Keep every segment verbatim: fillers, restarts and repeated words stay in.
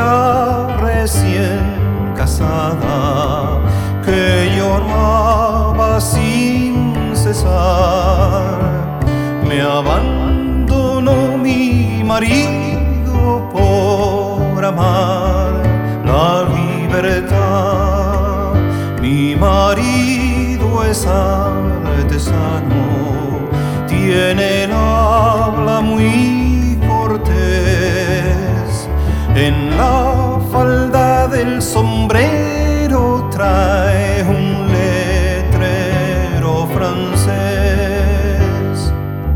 ella recién casada, que lloraba sin cesar. Me abandonó mi marido por amar la libertad. Mi marido es artesano, tiene el habla muy cortés. En la falda del sombrero trae un letrero francés.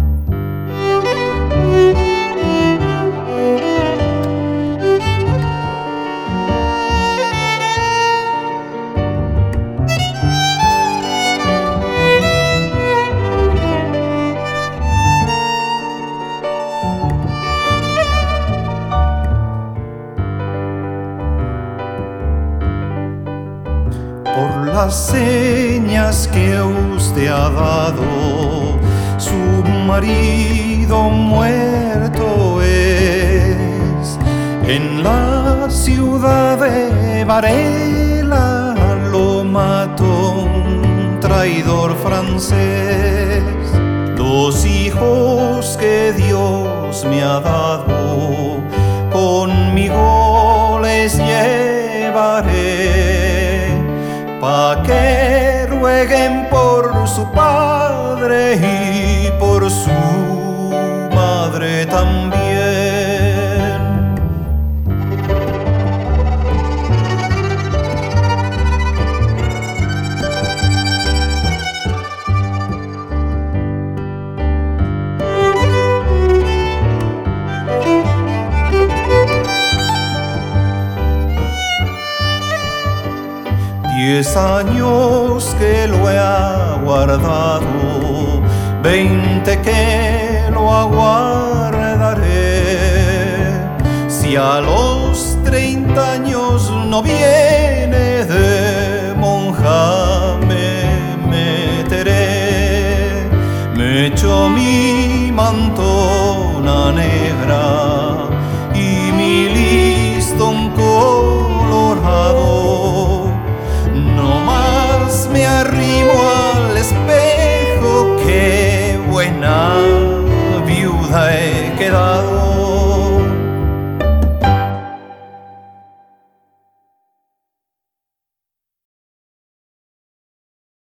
Por las señas que usted ha dado, su marido muerto es. En la ciudad de Varela lo mató un traidor francés. Dos hijos que Dios me ha dado, conmigo les llevaré, pa' que rueguen por su padre y por su madre también. Diez años que lo he aguardado, veinte que lo aguardaré. Si a los treinta años no viene, de monja me meteré. Me echo mi mantona negra y mi listón colorado. No más me arrimo al espejo, qué buena viuda he quedado.